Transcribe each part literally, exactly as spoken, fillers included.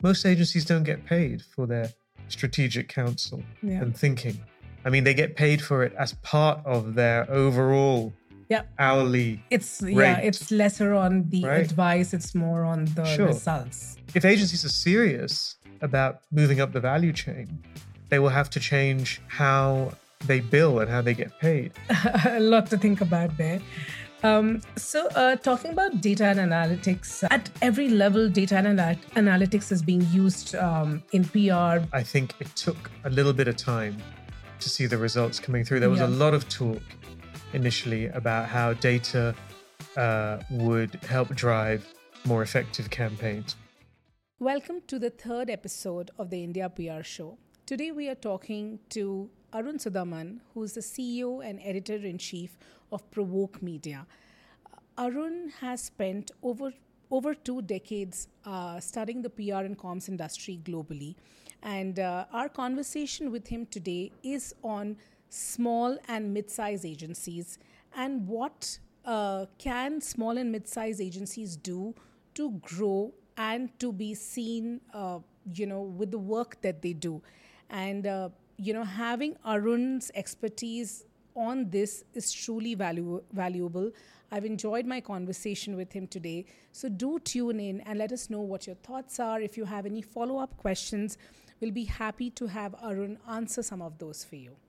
most agencies don't get paid for their strategic counsel Yeah. and thinking. I mean, they get paid for it as part of their overall Yeah. hourly It's rate. yeah, it's lesser on the Right. advice, it's more on the Sure. results. If agencies are serious about moving up the value chain, they will have to change how they bill and how they get paid. A lot to think about there. Um, so, uh, talking about data and analytics, at every level, data and anal- analytics is being used um, in P R. I think it took a little bit of time to see the results coming through. There was Yeah. a lot of talk initially about how data uh, would help drive more effective campaigns. Welcome to the third episode of the India P R Show. Today, we are talking to Arun Sudaman, who is the C E O and editor-in-chief of Provoke Media. Arun has spent over over two decades uh, studying the P R and comms industry globally. And uh, our conversation with him today is on small and mid-size agencies and what uh, can small and mid-size agencies do to grow and to be seen, uh, you know, with the work that they do. And, uh, you know, having Arun's expertise on this is truly value, valuable. I've enjoyed my conversation with him today. So do tune in and let us know what your thoughts are. If you have any follow-up questions, we'll be happy to have Arun answer some of those for you.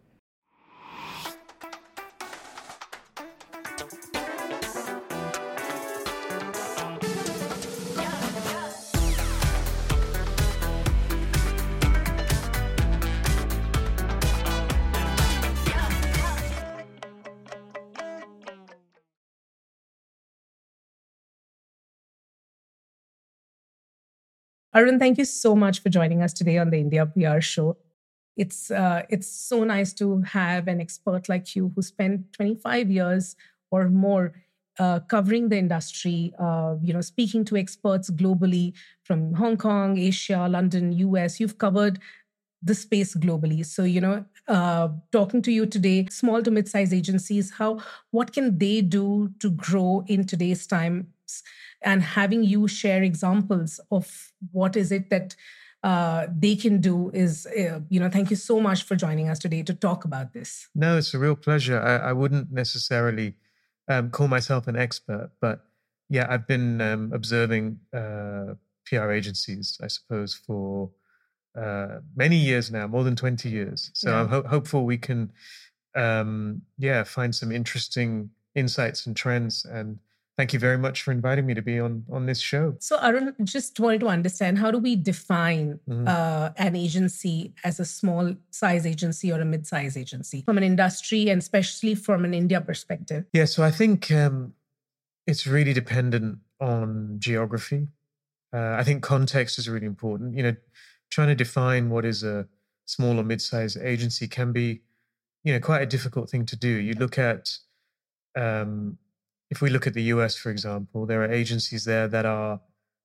Arun, thank you so much for joining us today on the India P R Show. It's uh, it's so nice to have an expert like you who spent twenty-five years or more uh, covering the industry, uh, you know, speaking to experts globally from Hong Kong, Asia, London, U S. You've covered the space globally. So, you know, uh, talking to you today, small to mid-sized agencies, how what can they do to grow in today's times? And having you share examples of what is it that uh, they can do is, uh, you know, thank you so much for joining us today to talk about this. No, it's a real pleasure. I, I wouldn't necessarily um, call myself an expert, but yeah, I've been um, observing uh, P R agencies, I suppose, for uh, many years now, more than twenty years. So Yeah. I'm ho- hopeful we can, um, yeah, find some interesting insights and trends. And thank you very much for inviting me to be on on this show. So, Arun, just wanted to understand, how do we define Mhm. uh, an agency as a small size agency or a mid-size agency from an industry and especially from an India perspective? Yeah, so I think um, it's really dependent on geography. Uh, I think context is really important. You know, trying to define what is a small or mid-sized agency can be, you know, quite a difficult thing to do. You look at, um, if we look at the U S, for example, there are agencies there that are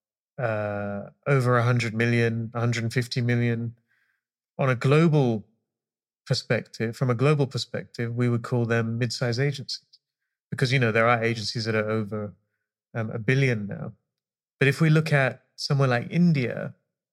uh, over one hundred million, one hundred fifty million. On a global perspective, from a global perspective, we would call them mid-sized agencies because, you know, there are agencies that are over um, a billion now. But if we look at somewhere like India,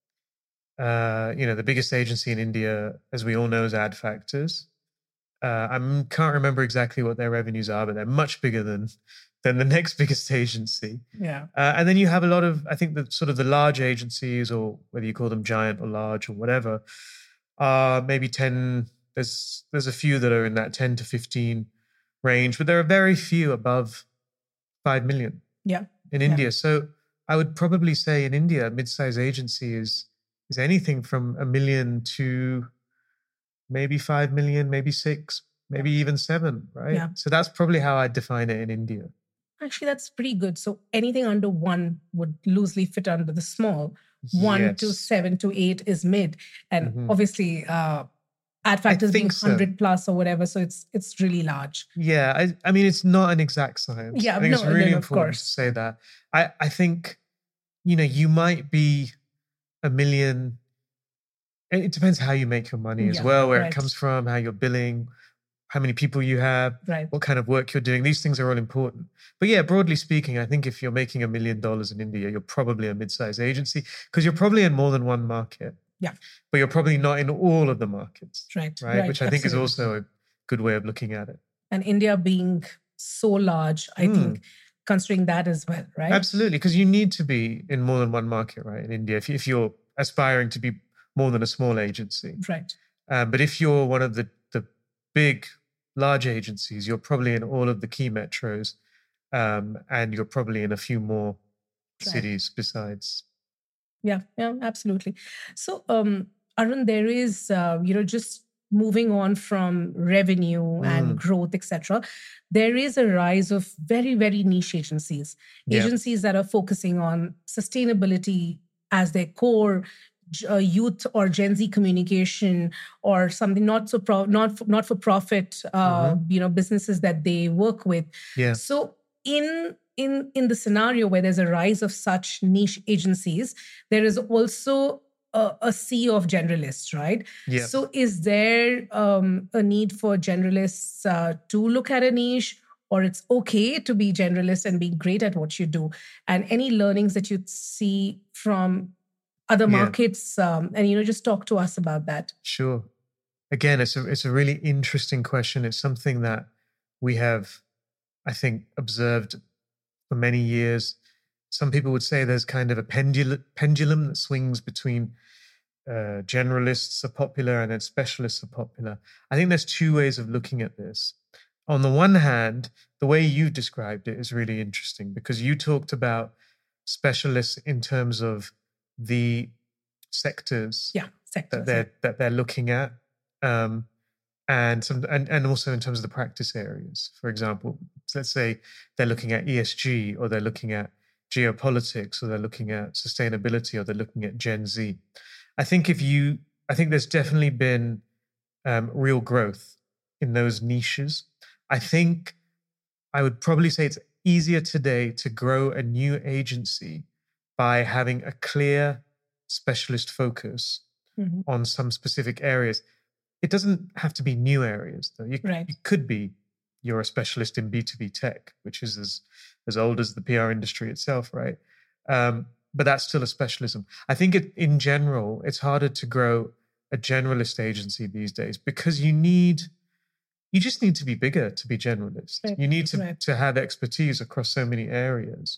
uh, you know, the biggest agency in India, as we all know, is Ad Factors. Uh, I can't remember exactly what their revenues are, but they're much bigger than than the next biggest agency. Yeah. Uh, and then you have a lot of, I think, the sort of the large agencies, or whether you call them giant or large or whatever, are maybe ten. There's there's a few that are in that ten to fifteen range, but there are very few above five million. Yeah. In Yeah. India. So I would probably say in India, a mid-sized agency is is anything from a million to maybe five million, maybe six, maybe even seven, right? Yeah. So that's probably how I define it in India. Actually, that's pretty good. So anything under one would loosely fit under the small. One Yes. to seven to eight is mid. And Mhm. obviously, uh, Ad Factors being think so. one hundred plus or whatever. So it's it's really large. Yeah, I, I mean, it's not an exact science. Yeah, I think it's no, no, really no, of important course. to say that. I, I think, you know, you might be a million. It it depends how you make your money as Yeah, well, where right. it comes from, how you're billing, how many people you have, right. what kind of work you're doing. These things are all important. But yeah, broadly speaking, I think if you're making a million dollars in India, you're probably a mid-sized agency because you're probably in more than one market. Yeah. But you're probably not in all of the markets. Right. Right. right. Which I Absolutely. think is also a good way of looking at it. And India being so large, I mm. think, considering that as well, right? Absolutely. Because you need to be in more than one market, right? In India, if, if you're aspiring to be more than a small agency. Right. Um, but if you're one of the, the big, large agencies, you're probably in all of the key metros, um, and you're probably in a few more right. cities besides. Yeah, yeah, absolutely. So, um, Arun, there is, uh, you know, just moving on from revenue mm. and growth, et cetera, there is a rise of very, very niche agencies, yeah. agencies that are focusing on sustainability as their core, uh, youth or Gen Z communication, or something not so pro- not for, not for profit, uh, mm-hmm. you know, businesses that they work with. Yeah. So in in in the scenario where there's a rise of such niche agencies, there is also a, a sea of generalists, right? Yeah. So is there um, a need for generalists uh, to look at a niche, or it's okay to be generalist and be great at what you do? And any learnings that you see from other markets, yeah. um, and, you know, just talk to us about that. Sure. Again, it's a, it's a really interesting question. It's something that we have, I think, observed for many years. Some people would say there's kind of a pendulum, pendulum that swings between uh, generalists are popular and then specialists are popular. I think there's two ways of looking at this. On the one hand, the way you described it is really interesting because you talked about specialists in terms of the sectors, yeah, sectors that they're yeah. that they're looking at, um, and some and, and also in terms of the practice areas. For example, so let's say they're looking at E S G, or they're looking at geopolitics, or they're looking at sustainability, or they're looking at Gen Z. I think if you, I think there's definitely been um, real growth in those niches. I think I would probably say it's easier today to grow a new agency by having a clear specialist focus mm-hmm. on some specific areas. It doesn't have to be new areas, though. You, right. you could be, you're a specialist in B two B tech, which is as, as old as the P R industry itself, right? Um, but that's still a specialism. I think it, in general, it's harder to grow a generalist agency these days because you need, you just need to be bigger to be generalist. Right. You need to, right. to have expertise across so many areas.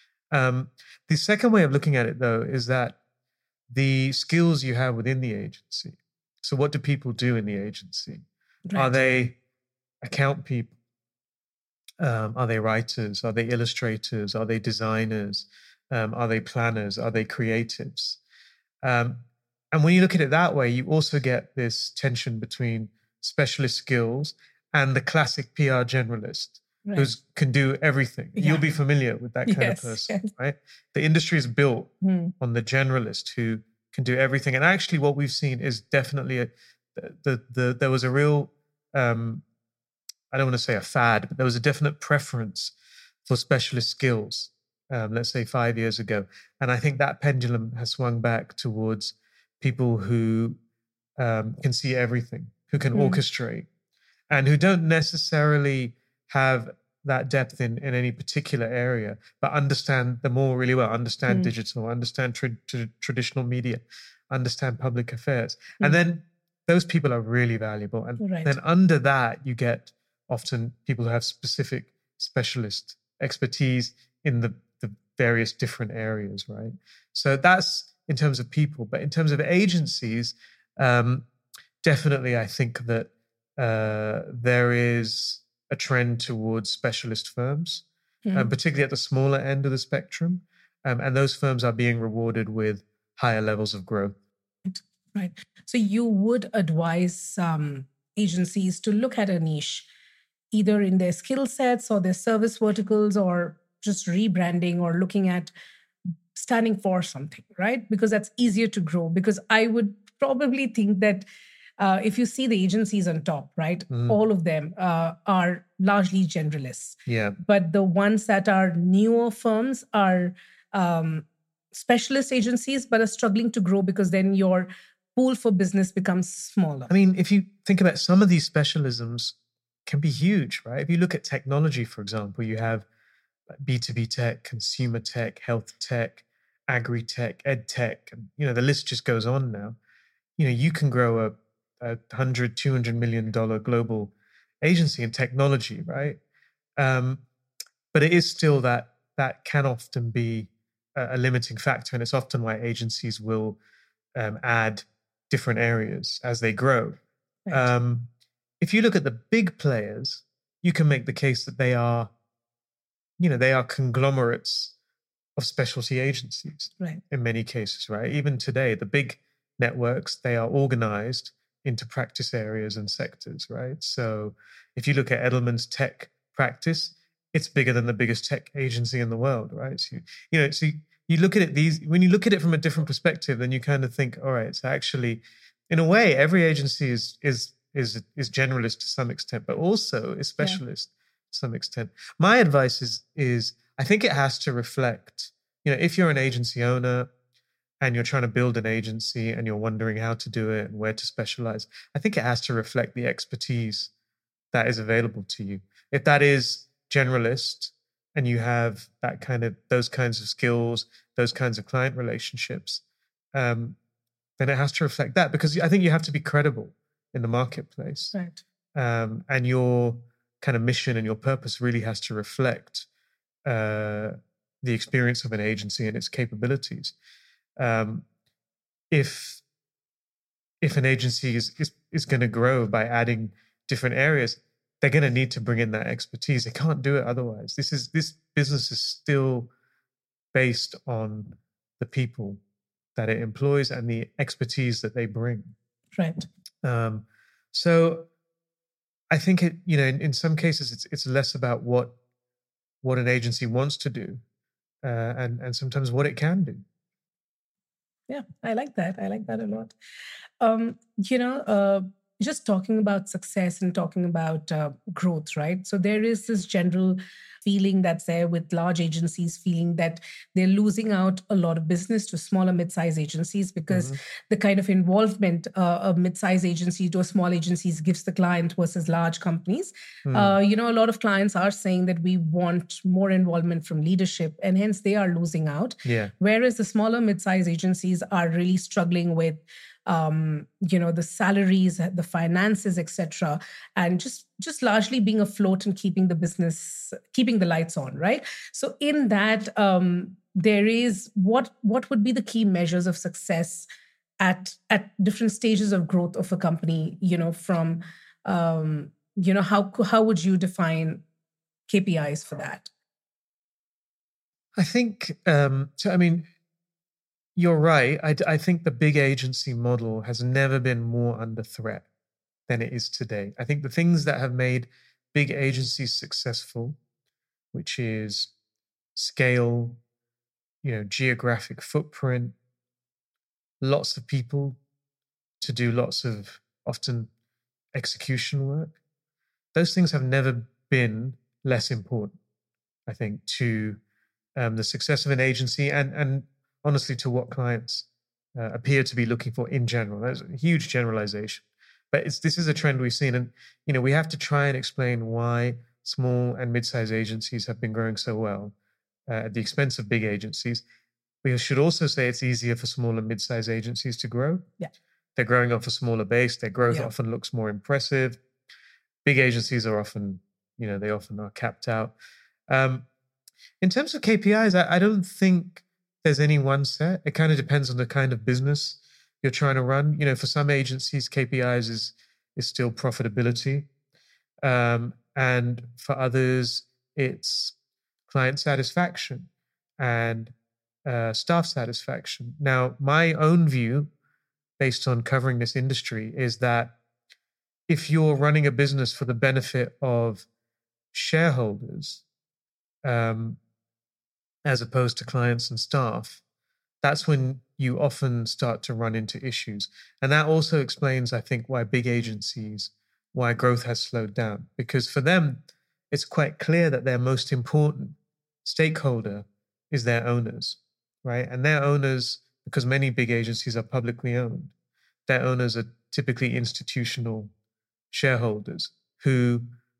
Um, the second way of looking at it, though, is that the skills you have within the agency. So what do people do in the agency? Right. Are they account people? Um, are they writers? Are they illustrators? Are they designers? Um, are they planners? Are they creatives? Um, and when you look at it that way, you also get this tension between specialist skills and the classic P R generalist. Right. Who can do everything. Yeah. You'll be familiar with that kind yes, of person, yes. right? The industry is built mm. on the generalist who can do everything. And actually what we've seen is definitely, a, the, the, the there was a real, um, I don't want to say a fad, but there was a definite preference for specialist skills, um, let's say five years ago. And I think that pendulum has swung back towards people who um, can see everything, who can mm. orchestrate, and who don't necessarily have that depth in, in any particular area, but understand them all really well, understand mm. digital, understand tra- tra- traditional media, understand public affairs. Mm. And then those people are really valuable. And right. then under that, you get often people who have specific specialist expertise in the, the various different areas, right? So that's in terms of people. But in terms of agencies, um, definitely I think that uh, there is a trend towards specialist firms, mm. um, particularly at the smaller end of the spectrum. Um, and those firms are being rewarded with higher levels of growth. Right. So you would advise um, agencies to look at a niche, either in their skill sets or their service verticals, or just rebranding or looking at standing for something, right? Because that's easier to grow. Because I would probably think that Uh, if you see the agencies on top, right, mm. all of them uh, are largely generalists. Yeah. But the ones that are newer firms are um, specialist agencies, but are struggling to grow because then your pool for business becomes smaller. I mean, if you think about some of these specialisms, can be huge, right? If you look at technology, for example, you have B two B tech, consumer tech, health tech, agri tech, ed tech, and you know the list just goes on now. You know, you can grow a, a hundred, two hundred million dollar global agency in technology, right? Um, but it is still that that can often be a, a limiting factor, and it's often why agencies will um, add different areas as they grow. Right. Um, if you look at the big players, you can make the case that they are, you know, they are conglomerates of specialty agencies, right, in many cases, right? Even today, the big networks, they are organized into practice areas and sectors, right? So if you look at Edelman's tech practice, it's bigger than the biggest tech agency in the world, right? So, you know, so you look at it, these, when you look at it from a different perspective, then you kind of think, all right, so actually, in a way, every agency is is is is generalist to some extent, but also is specialist yeah. to some extent. My advice is is I think it has to reflect, you know, if you're an agency owner and you're trying to build an agency and you're wondering how to do it and where to specialize, I think it has to reflect the expertise that is available to you. If that is generalist and you have that kind of, those kinds of skills, those kinds of client relationships, um, then it has to reflect that, because I think you have to be credible in the marketplace. Right. Um, and your kind of mission and your purpose really has to reflect uh, the experience of an agency and its capabilities. Um, if if an agency is is, is going to grow by adding different areas, they're going to need to bring in that expertise. They can't do it otherwise. This is this business is still based on the people that it employs and the expertise that they bring. Right. Um, so I think it, you know, in, in some cases it's it's less about what what an agency wants to do, uh, and and sometimes what it can do. Yeah, I like that. I like that a lot. Um, you know, uh, just talking about success and talking about uh, growth, right? So there is this general feeling that's there with large agencies feeling that they're losing out a lot of business to smaller mid-size agencies because mm-hmm. the kind of involvement uh, a mid-size agency to a small agencies gives the client versus large companies. Mm. Uh, you know, a lot of clients are saying that we want more involvement from leadership, and hence they are losing out. Yeah. Whereas the smaller mid-size agencies are really struggling with Um, you know, the salaries, the finances, et cetera, and just just largely being afloat and keeping the business, keeping the lights on, right? So in that, um, there is what what would be the key measures of success at at different stages of growth of a company? You know, from um, you know, how how would you define K P Is for that? I think um, so. I mean. You're right. I, I think the big agency model has never been more under threat than it is today. I think the things that have made big agencies successful, which is scale, you know, geographic footprint, lots of people to do lots of often execution work, those things have never been less important, I think, to um, the success of an agency and and honestly, to what clients uh, appear to be looking for in general. That's a huge generalization. But it's, this is a trend we've seen. And, you know, we have to try and explain why small and mid-sized agencies have been growing so well uh, at the expense of big agencies. We should also say it's easier for small and mid-sized agencies to grow. Yeah. They're growing off a smaller base. Their growth yeah. often looks more impressive. Big agencies are often, you know, they often are capped out. Um, in terms of K P Is, I, I don't think there's any one set. It kind of depends on the kind of business you're trying to run. You know, for some agencies, K P Is is is still profitability, um, and for others, it's client satisfaction and uh, staff satisfaction. Now, my own view, based on covering this industry, is that if you're running a business for the benefit of shareholders, um, as opposed to clients and staff, that's when you often start to run into issues. And that also explains, I think, why big agencies, why growth has slowed down. Because for them, it's quite clear that their most important stakeholder is their owners, right? And their owners, because many big agencies are publicly owned, their owners are typically institutional shareholders who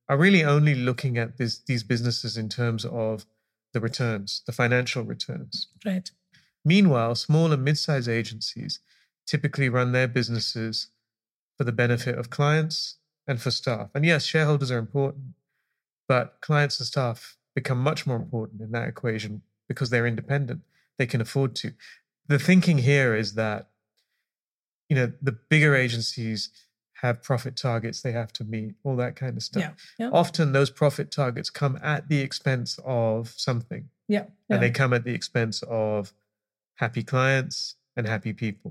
are really only looking at this, these businesses in terms of the returns, the financial returns. Right. Meanwhile, small and mid-sized agencies typically run their businesses for the benefit of clients and for staff. And yes, shareholders are important, but clients and staff become much more important in that equation because they're independent. They can afford to. The thinking here is that, you know, the bigger agencies have profit targets they have to meet, all that kind of stuff. Yeah, yeah. Often those profit targets come at the expense of something. Yeah, yeah. And they come at the expense of happy clients and happy people.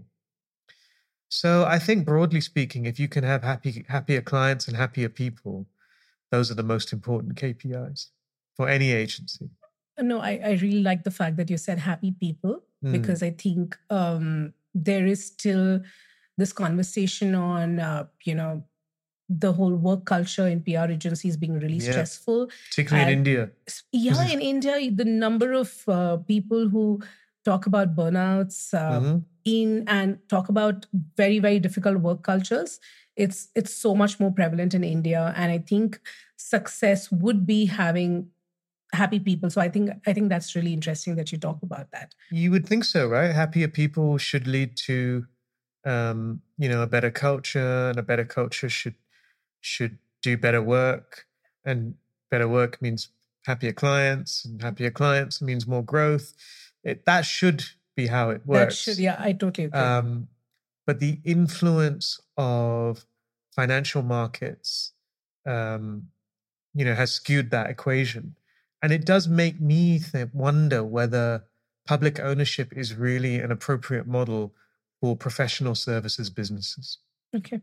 So I think broadly speaking, if you can have happy, happier clients and happier people, those are the most important K P Is for any agency. No, I, I really like the fact that you said happy people, mm. because I think um, there is still this conversation on, uh, you know, the whole work culture in P R agencies being really yeah. stressful. Particularly and, in India. Yeah, in India, the number of uh, people who talk about burnouts uh, mm-hmm. in and talk about very, very difficult work cultures, it's it's so much more prevalent in India. And I think success would be having happy people. So I think I think that's really interesting that you talk about that. You would think so, right? Happier people should lead to, um, you know, a better culture, and a better culture should should do better work, and better work means happier clients, and happier clients means more growth. It, that should be how it works. That should, yeah, I totally agree. Um, but the influence of financial markets, um, you know, has skewed that equation. And it does make me th- wonder whether public ownership is really an appropriate model for professional services businesses. Okay.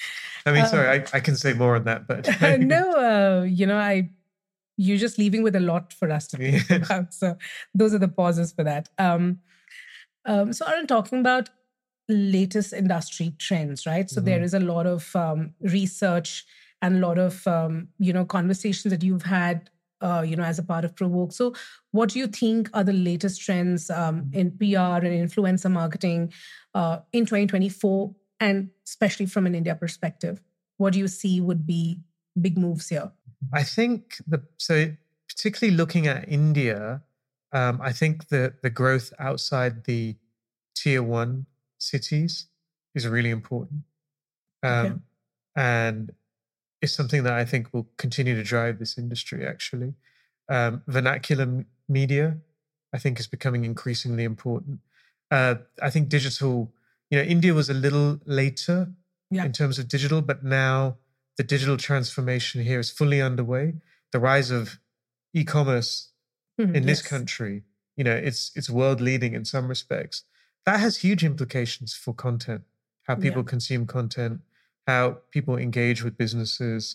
I mean, sorry, um, I, I can say more on that, but no, uh, you know, I you're just leaving with a lot for us to think yeah. about. So those are the pauses for that. Um, um, so Arun, talking about latest industry trends, right? So mm-hmm. there is a lot of um, research and a lot of um, you know conversations that you've had. Uh, you know, as a part of Provoke. So what do you think are the latest trends um, in P R and influencer marketing uh, in twenty twenty-four, and especially from an India perspective? What do you see would be big moves here? I think, the so particularly looking at India, um, I think the, the growth outside the tier one cities is really important. Um, okay. And is something that I think will continue to drive this industry, actually. Um, vernacular m- media, I think, is becoming increasingly important. Uh, I think digital, you know, India was a little later yeah. in terms of digital, but now the digital transformation here is fully underway. The rise of e-commerce mm, in yes. this country, you know, it's it's world leading in some respects. That has huge implications for content, how people yeah. consume content, how people engage with businesses,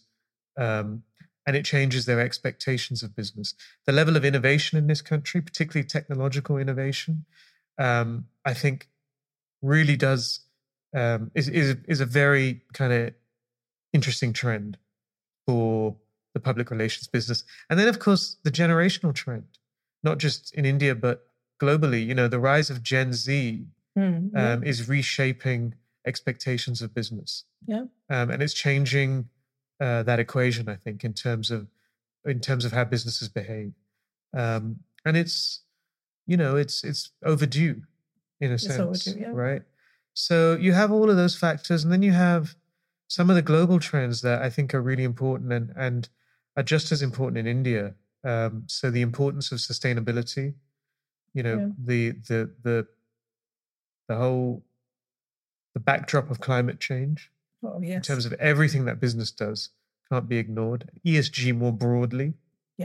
um, and it changes their expectations of business. The level of innovation in this country, particularly technological innovation, um, I think really does, um, is, is, is a very kind of interesting trend for the public relations business. And then, of course, the generational trend, not just in India, but globally. You know, the rise of Gen Z mm-hmm. um, is reshaping expectations of business. Yeah. Um, and it's changing uh, that equation, I think, in terms of in terms of how businesses behave. Um, and it's, you know, it's it's overdue in a it's sense, overdue, yeah. right? So you have all of those factors, and then you have some of the global trends that I think are really important and, and are just as important in India. Um, so the importance of sustainability, you know, yeah. the the the the whole the backdrop of climate change oh, yes. in terms of everything that business does can't be ignored. E S G more broadly. Yeah.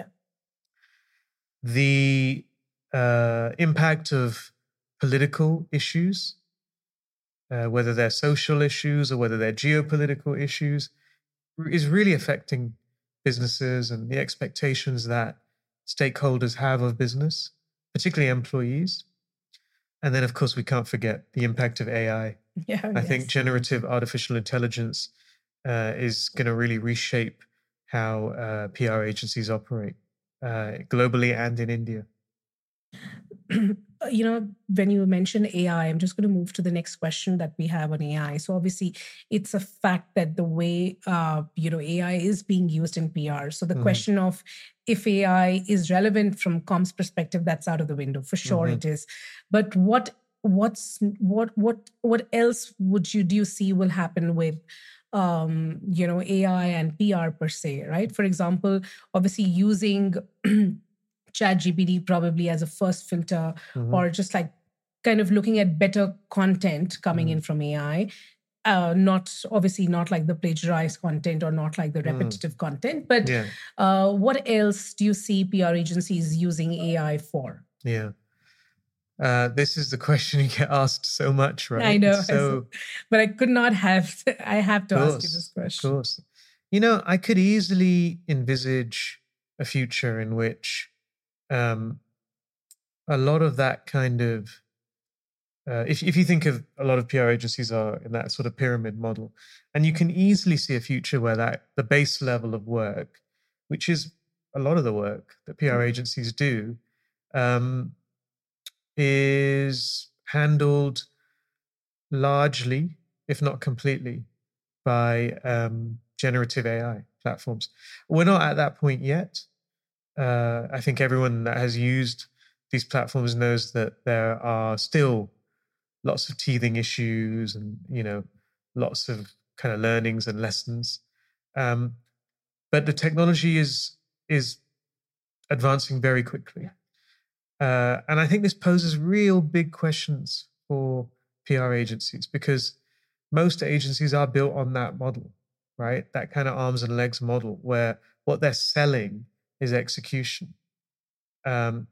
The uh, impact of political issues, uh, whether they're social issues or whether they're geopolitical issues, is really affecting businesses and the expectations that stakeholders have of business, particularly employees. And then, of course, we can't forget the impact of A I. Yeah, I yes. think generative artificial intelligence uh, is going to really reshape how uh, P R agencies operate uh, globally and in India. you know, when you mention A I, I'm just going to move to the next question that we have on A I. So obviously, it's a fact that the way, uh, you know, A I is being used in P R. So the Mhm. question of if A I is relevant from comms perspective, that's out of the window. For sure Mhm. it is. But what what's what what what else would you do you see will happen with um, you know, A I and P R per se, right? For example, obviously using ChatGPT probably as a first filter, Mhm. or just like kind of looking at better content coming Mhm. in from A I. Uh, not obviously not like the plagiarized content or not like the Mm. repetitive content, but Yeah. uh, what else do you see P R agencies using A I for? Yeah. Uh, this is the question you get asked so much, right? I know, It's so, but I could not have. I have to of ask you this course, of question. course. You know, I could easily envisage a future in which um, a lot of that kind of, uh, if if you think of a lot of P R agencies are in that sort of pyramid model, and you can easily see a future where that the base level of work, which is a lot of the work that P R agencies do, um, is handled largely, if not completely, by um, generative A I platforms. We're not at that point yet. Uh, I think everyone that has used these platforms knows that there are still lots of teething issues and, you know, lots of kind of learnings and lessons. Um, but the technology is is advancing very quickly. Uh, and I think this poses real big questions for P R agencies, because most agencies are built on that model, right? That kind of arms and legs model where what they're selling is execution. Um,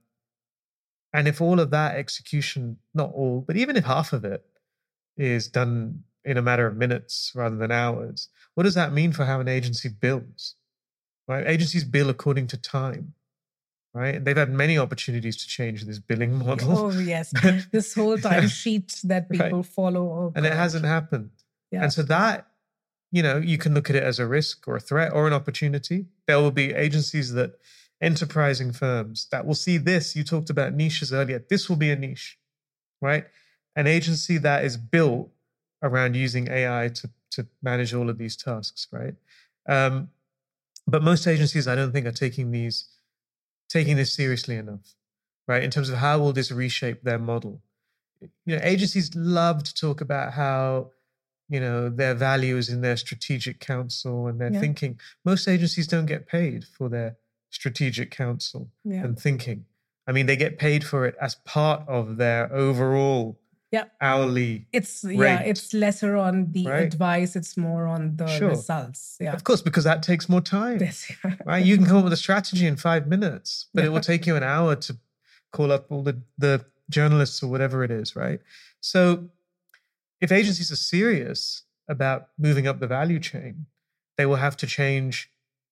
and if all of that execution, not all, but even if half of it is done in a matter of minutes rather than hours, what does that mean for how an agency bills, right? Agencies bill according to time. Right. And they've had many opportunities to change this billing model. Oh yes, this whole timesheet that people Right. follow, oh, And it God. hasn't happened. Yeah. And so that, you know, you can look at it as a risk or a threat or an opportunity. There will be agencies that, enterprising firms that will see this. You talked about niches earlier. This will be a niche, right? An agency that is built around using A I to, to manage all of these tasks, right? Um, but most agencies, I don't think, are taking these taking this seriously enough, right? In terms of how will this reshape their model? You know, agencies love to talk about how, you know, their value is in their strategic counsel and their Yeah. thinking. Most agencies don't get paid for their strategic counsel Yeah. and thinking. I mean, they get paid for it as part of their overall Yeah. hourly It's yeah, rate, it's lesser on the right? advice, it's more on the Sure. results. Yeah. Of course, because that takes more time. Yes. Right? You can come up with a strategy in five minutes, but it Yeah. will take you an hour to call up all the, the journalists or whatever it is, right? So if agencies are serious about moving up the value chain, they will have to change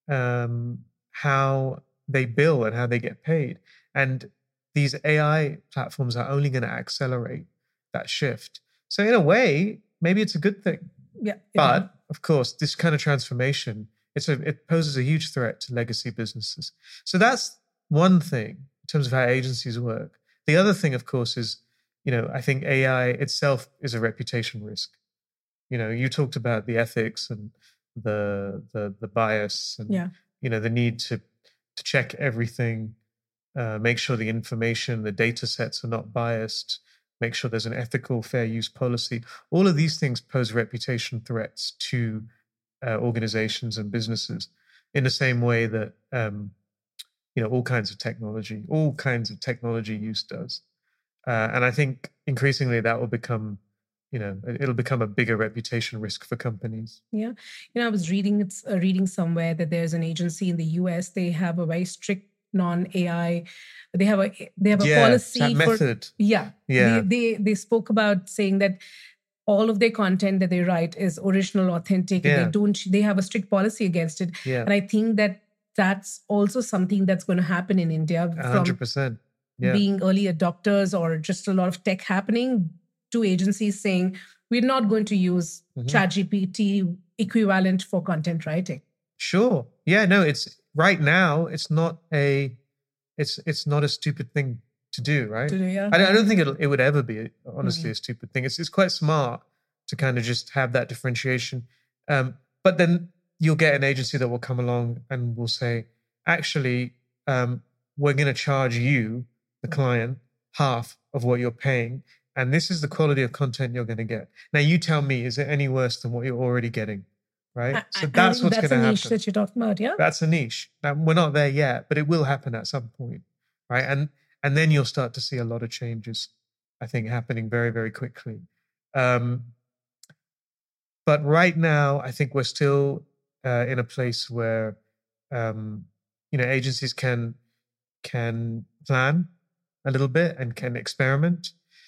um, how they bill and how they get paid. And these A I platforms are only going to accelerate that shift. So in a way, maybe it's a good thing. Yeah. But of course, this kind of transformation, it's a, it poses a huge threat to legacy businesses. So that's one thing in terms of how agencies work. The other thing, of course, is, you know, I think A I itself is a reputation risk. You know, you talked about the ethics and the the the bias and, Yeah. you know, the need to to check everything, uh, make sure the information, the data sets are not biased, make sure there's an ethical, fair use policy. All of these things pose reputation threats to uh, organizations and businesses in the same way that, um, you know, all kinds of technology, all kinds of technology use does. Uh, and I think increasingly that will become, you know, it'll become a bigger reputation risk for companies. Yeah. You know, I was reading it's uh, reading somewhere that there's an agency in the U S. They have a very strict non-A I. They have a they have a Yeah, policy that for method. yeah. Yeah. They, they they spoke about saying that all of their content that they write is original, authentic, and Yeah. they don't. They have a strict policy against it. Yeah. And I think that that's also something that's going to happen in India A from hundred percent. Yeah. being early adopters or just a lot of tech happening to agencies saying we're not going to use Mhm. ChatGPT equivalent for content writing. Sure. Yeah, no, it's right now, it's not a it's it's not a stupid thing to do, right? To do, yeah. I, don't, I don't think it it would ever be, honestly, Mhm. a stupid thing. It's it's quite smart to kind of just have that differentiation. Um, but then you'll get an agency that will come along and will say, actually, um, we're going to charge you, the client, half of what you're paying. And this is the quality of content you're going to get. Now, you tell me, is it any worse than what you're already getting? Right? I, So I that's think what's that's going to a niche happen. that you're talking about, yeah? That's a niche. Now, we're not there yet, but it will happen at some point, right? And and then you'll start to see a lot of changes, I think, happening very, very quickly. Um, but right now, I think we're still uh, in a place where um, you know agencies can can plan a little bit and can experiment.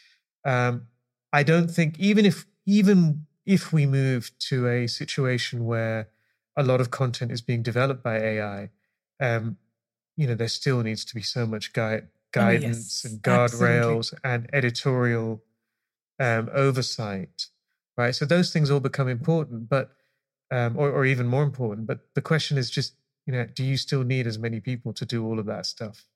Um, I don't think even if even if we move to a situation where a lot of content is being developed by A I, um, you know, there still needs to be so much guide, guidance yes, and absolutely. guardrails and editorial um, oversight, right? So those things all become important, but um, or, or even more important. But the question is just, you know, do you still need as many people to do all of that stuff,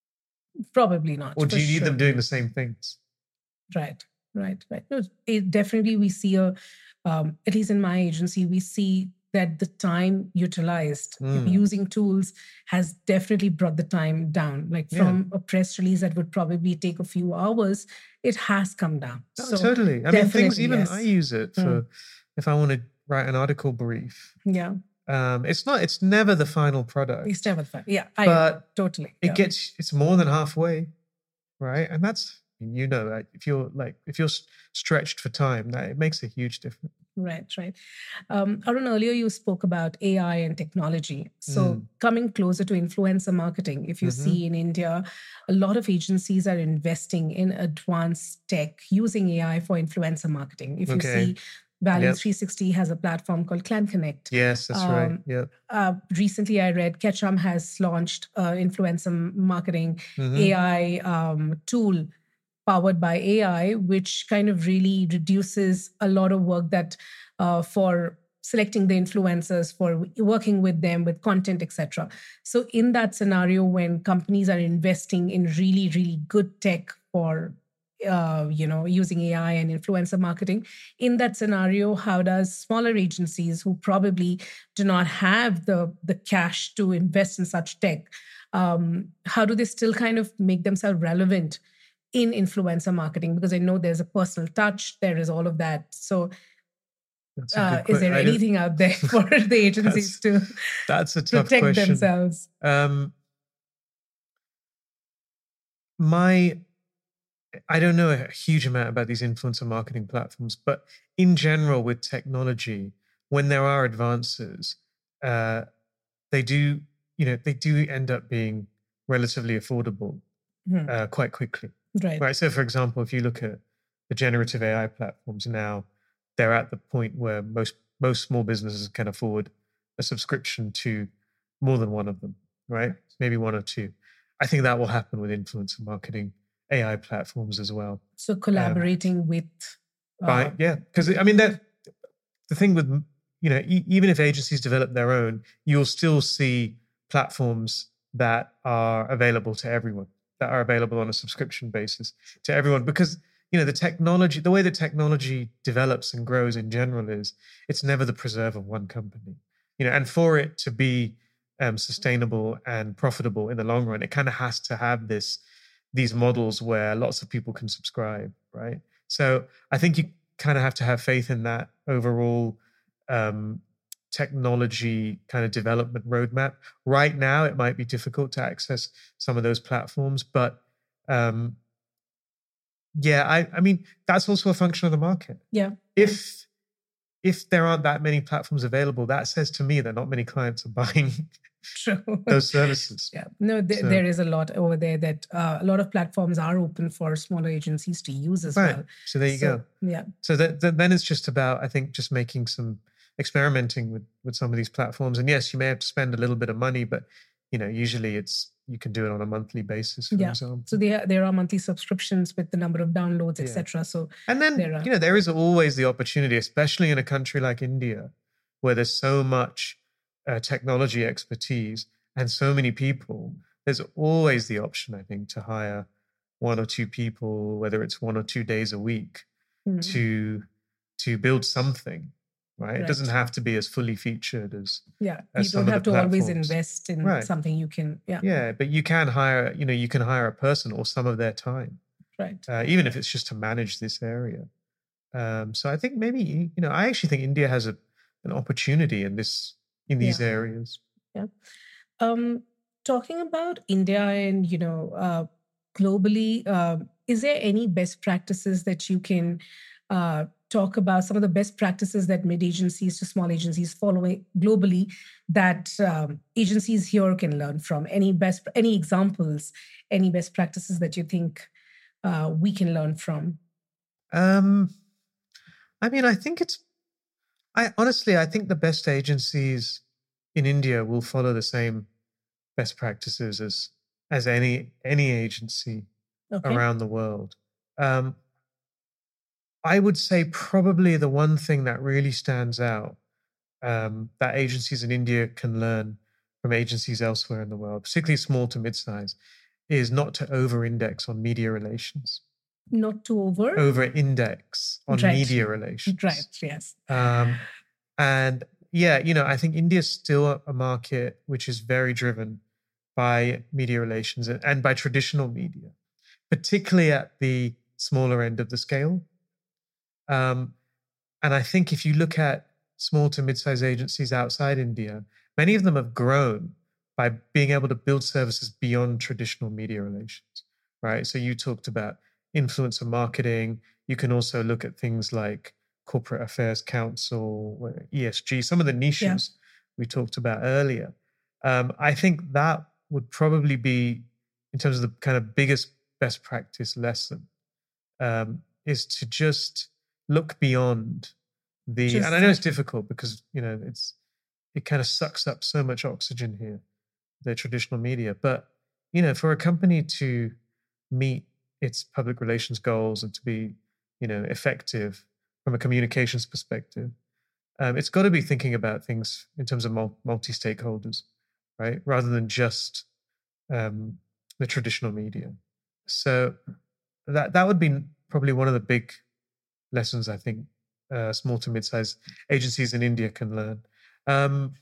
Probably not. or do for you need sure. them doing the same things? Right, right, right. No, it definitely we see a, um, at least in my agency, we see that the time utilized Mm. using tools has definitely brought the time down. Like Yeah. from a press release that would probably take a few hours, it has come down. No, So totally. I mean, things definitely, even yes. I use it for if I want to write an article brief. Yeah, Um, it's not. It's never the final product. it's never fun. Yeah, I But totally. it yeah. gets. It's more than halfway, right? And that's you know like, if you're like if you're s- stretched for time, that it makes a huge difference. Right, right. Um, Arun, earlier you spoke about A I and technology. So Mm. coming closer to influencer marketing, if you Mhm. see in India, a lot of agencies are investing in advanced tech using A I for influencer marketing. If you Okay. see, Valiance Yep. three sixty has a platform called Clan Connect. Yes, that's right. Um, Yep. Uh, recently, I read Ketchum has launched uh, influencer marketing Mhm. A I um, tool powered by A I, which kind of really reduces a lot of work that uh, for selecting the influencers, for working with them with content, et cetera. So in that scenario, when companies are investing in really, really good tech for uh, you know, using A I and influencer marketing, in that scenario, how does smaller agencies who probably do not have the the cash to invest in such tech, um, how do they still kind of make themselves relevant in influencer marketing? Because I know there's a personal touch, there is all of that. So That's a uh, good is there que- I don't- anything out there for the agencies to That's a tough protect question. themselves? Um, my I don't know a huge amount about these influencer marketing platforms, but in general, with technology, when there are advances, uh, they do, you know, they do end up being relatively affordable Hmm. uh, quite quickly. Right. Right. So, for example, if you look at the generative A I platforms now, they're at the point where most most small businesses can afford a subscription to more than one of them. Right. Maybe one or two. I think that will happen with influencer marketing A I platforms as well. So collaborating with uh, Right. Yeah. Because I mean, that the thing with you know, e- even if agencies develop their own, you'll still see platforms that are available to everyone, that are available on a subscription basis to everyone, because you know the technology, the way the technology develops and grows in general is it's never the preserve of one company, you know, and for it to be um, sustainable and profitable in the long run, it kind of has to have this these models where lots of people can subscribe, right? So I think you kind of have to have faith in that overall um, technology kind of development roadmap. Right now, it might be difficult to access some of those platforms, but um, yeah, I, I mean that's also a function of the market. yeah. If if there aren't that many platforms available, that says to me that not many clients are buying True. those services. Yeah, no, th- So- there is a lot over there that uh, a lot of platforms are open for smaller agencies to use as Right. well. So there you So, go. Yeah, So that, that then it's just about, I think, just making some experimenting with with some of these platforms. And yes, you may have to spend a little bit of money, but you know, usually it's you can do it on a monthly basis, for yeah. example. So there there are monthly subscriptions with the number of downloads, Yeah. et cetera. So And then there are- you know, there is always the opportunity, especially in a country like India, where there's so much uh, technology expertise and so many people. There's always the option, I think, to hire one or two people, whether it's one or two days a week, Mm. to to build something, right? Right. It doesn't have to be as fully featured as Yeah, as you some don't of have the to always platforms. invest in Right. something you can, yeah, Yeah, but you can hire, you know, you can hire a person or some of their time, right. uh, even if it's just to manage this area. Um, so I think maybe, you know, I actually think India has a an opportunity in this in these Yeah. areas. Yeah. Um, talking about India and, you know, uh, globally, uh, is there any best practices that you can uh, talk about, some of the best practices that mid agencies to small agencies following globally that um, agencies here can learn from? Any best, any examples, any best practices that you think uh, we can learn from? Um, I mean, I think it's, I honestly, I think the best agencies in India will follow the same best practices as as any any agency Okay. around the world. Um, I would say probably the one thing that really stands out um, that agencies in India can learn from agencies elsewhere in the world, particularly small to mid-size, is not to over-index on media relations. Not to over? Over-index on Right. media relations. Right, yes. Um, and yeah, you know, I think India is still a market which is very driven by media relations and, and by traditional media, particularly at the smaller end of the scale. Um, and I think if you look at small to mid-sized agencies outside India, many of them have grown by being able to build services beyond traditional media relations, right? So you talked about influencer marketing. You can also look at things like corporate affairs council, E S G, some of the niches yeah. we talked about earlier. Um, I think that would probably be, in terms of the kind of biggest best practice lesson, um, is to just look beyond the, just and I know it's difficult because, you know, it's, it kind of sucks up so much oxygen here, the traditional media. But, you know, for a company to meet its public relations goals and to be, you know, effective from a communications perspective, um, it's got to be thinking about things in terms of mul- multi-stakeholders, right? Rather than just um, the traditional media. So that that would be probably one of the big lessons I think uh, small to mid-sized agencies in India can learn. Um,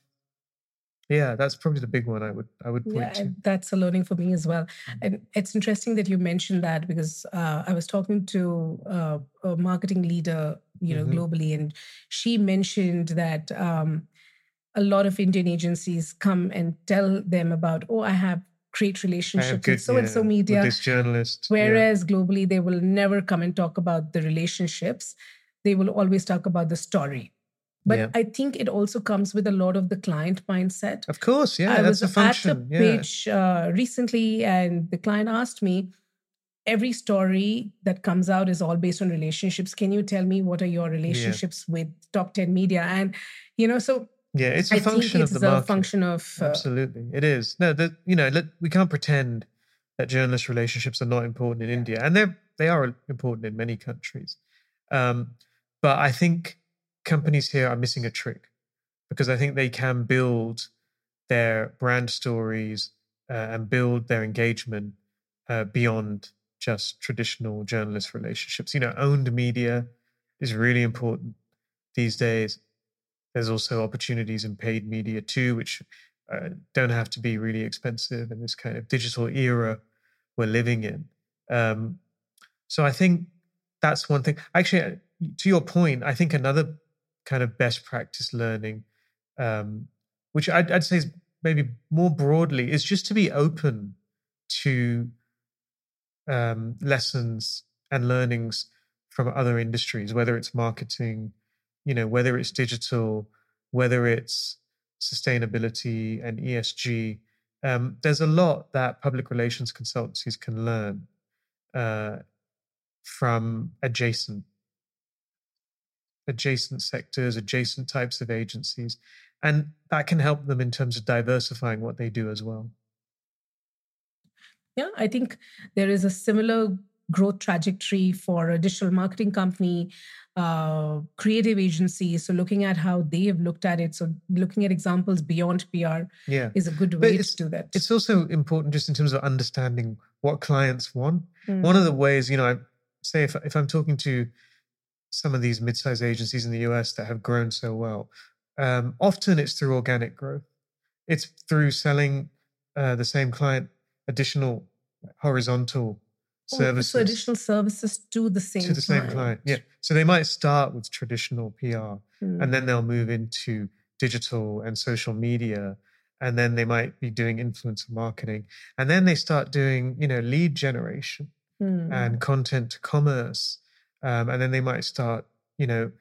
yeah, that's probably the big one I would I would point yeah, to. That's a learning for me as well. And it's interesting that you mentioned that because uh, I was talking to uh, a marketing leader, you know, mm-hmm. globally, and she mentioned that um, a lot of Indian agencies come and tell them about, oh, I have great relationships good, with so yeah, and so media, with this journalist. Whereas yeah. globally, they will never come and talk about the relationships. They will always talk about the story. But yeah. I think it also comes with a lot of the client mindset. Of course, yeah, I that's was a function. at a pitch yeah. uh, recently, and the client asked me, every story that comes out is all based on relationships. Can you tell me what are your relationships yeah. with top ten media? And, you know, so yeah, it's a I function think it's of the a market. function of uh, absolutely, it is. No, that you know, we can't pretend that journalist relationships are not important in yeah. India, and they're they are important in many countries. Um, but I think companies here are missing a trick because I think they can build their brand stories uh, and build their engagement uh, beyond just traditional journalist relationships. You know, owned media is really important these days. There's also opportunities in paid media too, which uh, don't have to be really expensive in this kind of digital era we're living in. Um, so I think that's one thing. Actually, to your point, I think another kind of best practice learning, um, which I'd, I'd say is maybe more broadly, is just to be open to um, lessons and learnings from other industries, whether it's marketing, you know, whether it's digital, whether it's sustainability and E S G. Um, there's a lot that public relations consultancies can learn uh, from adjacent adjacent sectors, adjacent types of agencies, and that can help them in terms of diversifying what they do as well. Yeah, I think there is a similar growth trajectory for a digital marketing company, uh, creative agencies. So looking at how they have looked at it. So looking at examples beyond P R yeah. is a good way to do that. It's also important just in terms of understanding what clients want. Mm. One of the ways, you know, I say if if I'm talking to some of these mid-sized agencies in the U S that have grown so well, um, often it's through organic growth. It's through selling uh, the same client additional horizontal oh, services. So additional services to the same to the client. same client. Yeah. So they might start with traditional P R, mm. and then they'll move into digital and social media, and then they might be doing influencer marketing, and then they start doing, you know, lead generation mm. and content to commerce, um, and then they might start, you know,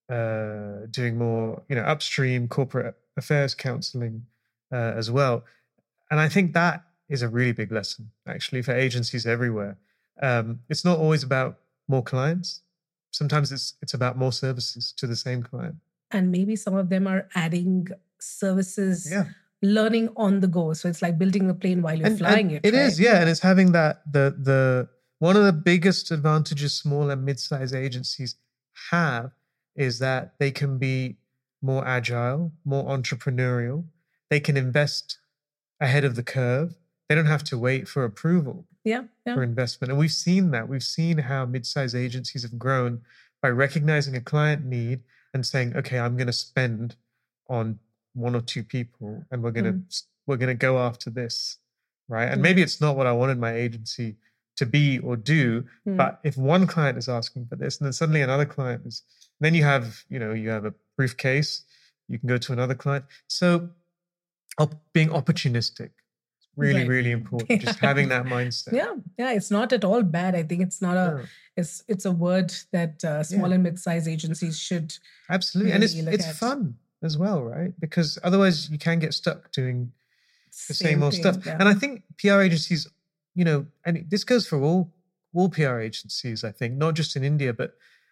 uh, doing more, you know, upstream corporate affairs counseling uh, as well. And I think that is a really big lesson, actually, for agencies everywhere. Um, it's not always about more clients. Sometimes it's it's about more services to the same client. And maybe some of them are adding services, yeah. learning on the go. So it's like building a plane while you're and, flying and it. It right? is, yeah. And it's having that, the the one of the biggest advantages small and mid-sized agencies have is that they can be more agile, more entrepreneurial. They can invest ahead of the curve. They don't have to wait for approval yeah, yeah. for investment. And we've seen that. We've seen how mid-sized agencies have grown by recognizing a client need and saying, okay, I'm going to spend on one or two people and we're going to mm. we're going to go after this, right? And mm. maybe it's not what I wanted my agency to be or do, mm. but if one client is asking for this and then suddenly another client is, then you have, you know, you have a briefcase, you can go to another client. So op- being opportunistic, really, right. really important. Just having that mindset. Yeah, yeah, it's not at all bad. I think it's not a, no. it's it's a word that uh, small yeah. and mid-sized agencies should absolutely, really and it's it's at. fun as well, right? Because otherwise you can get stuck doing the same, same old thing, stuff. Yeah. And I think P R agencies, you know, and this goes for all all P R agencies, I think, not just in India, but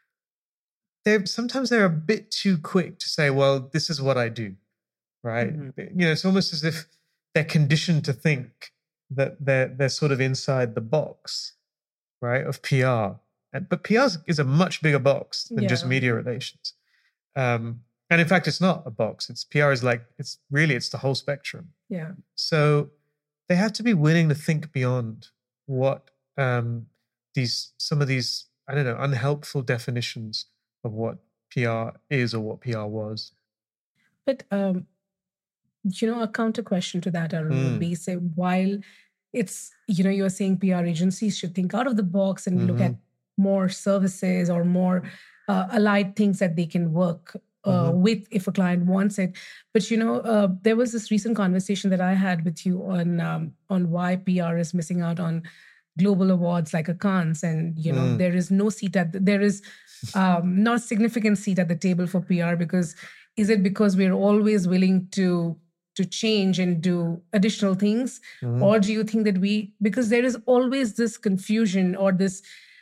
they're sometimes they're a bit too quick to say, well, this is what I do, right? Mm-hmm. You know, it's almost as if they're conditioned to think that they're they're sort of inside the box, right, of P R. And, but P R is a much bigger box than yeah. just media relations. Um, and in fact, it's not a box. It's P R is like, it's really, it's the whole spectrum. Yeah. So they have to be willing to think beyond what um, these, some of these, I don't know, unhelpful definitions of what P R is or what P R was. But, um, you know, a counter question to that, Arun, mm. would be, say, while it's, you know, you're saying P R agencies should think out of the box and mm-hmm. look at more services or more uh, allied things that they can work uh, mm-hmm. with if a client wants it. But, you know, uh, there was this recent conversation that I had with you on um, on why P R is missing out on global awards like a Cannes. And, you know, mm. there is no seat at, the, there is um, not a significant seat at the table for P R because, is it because we're always willing to to change and do additional things? Mm-hmm. Or do you think that we, because there is always this confusion or this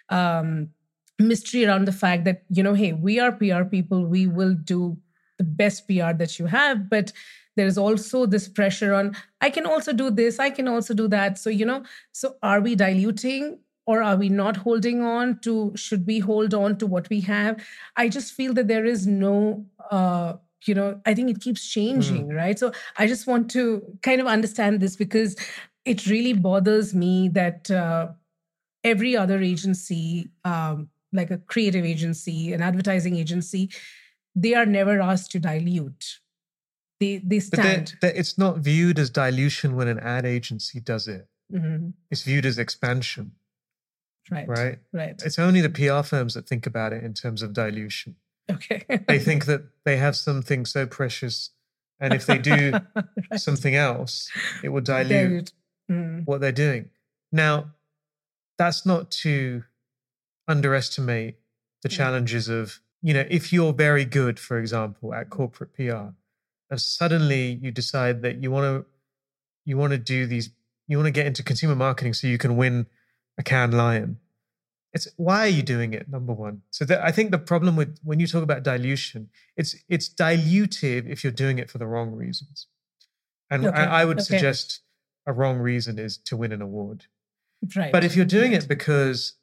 um, mystery around the fact that, you know, hey, we are P R people, we will do the best P R that you have, but there is also this pressure on, I can also do this, I can also do that. So, you know, so are we diluting or are we not holding on to, should we hold on to what we have? I just feel that there is no, uh, you know, I think it keeps changing, mm. right? So I just want to kind of understand this because it really bothers me that uh, every other agency, um, like a creative agency, an advertising agency, they are never asked to dilute. They they stand. But they're, they're, it's not viewed as dilution when an ad agency does it. Mm-hmm. It's viewed as expansion. Right. Right. Right. It's only the P R firms that think about it in terms of dilution. Okay. They think that they have something so precious, and if they do right. something else, it will dilute mm. what they're doing. Now, that's not to underestimate the challenges mm. of, you know, if you're very good, for example, at corporate P R, and suddenly you decide that you want to, you want to do these, you want to get into consumer marketing so you can win a Cannes Lion. It's why are you doing it? Number one. So that, I think the problem with when you talk about dilution, it's it's dilutive if you're doing it for the wrong reasons. And okay. I, I would okay. suggest a wrong reason is to win an award. Right. But if you're doing right. it because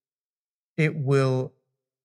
it will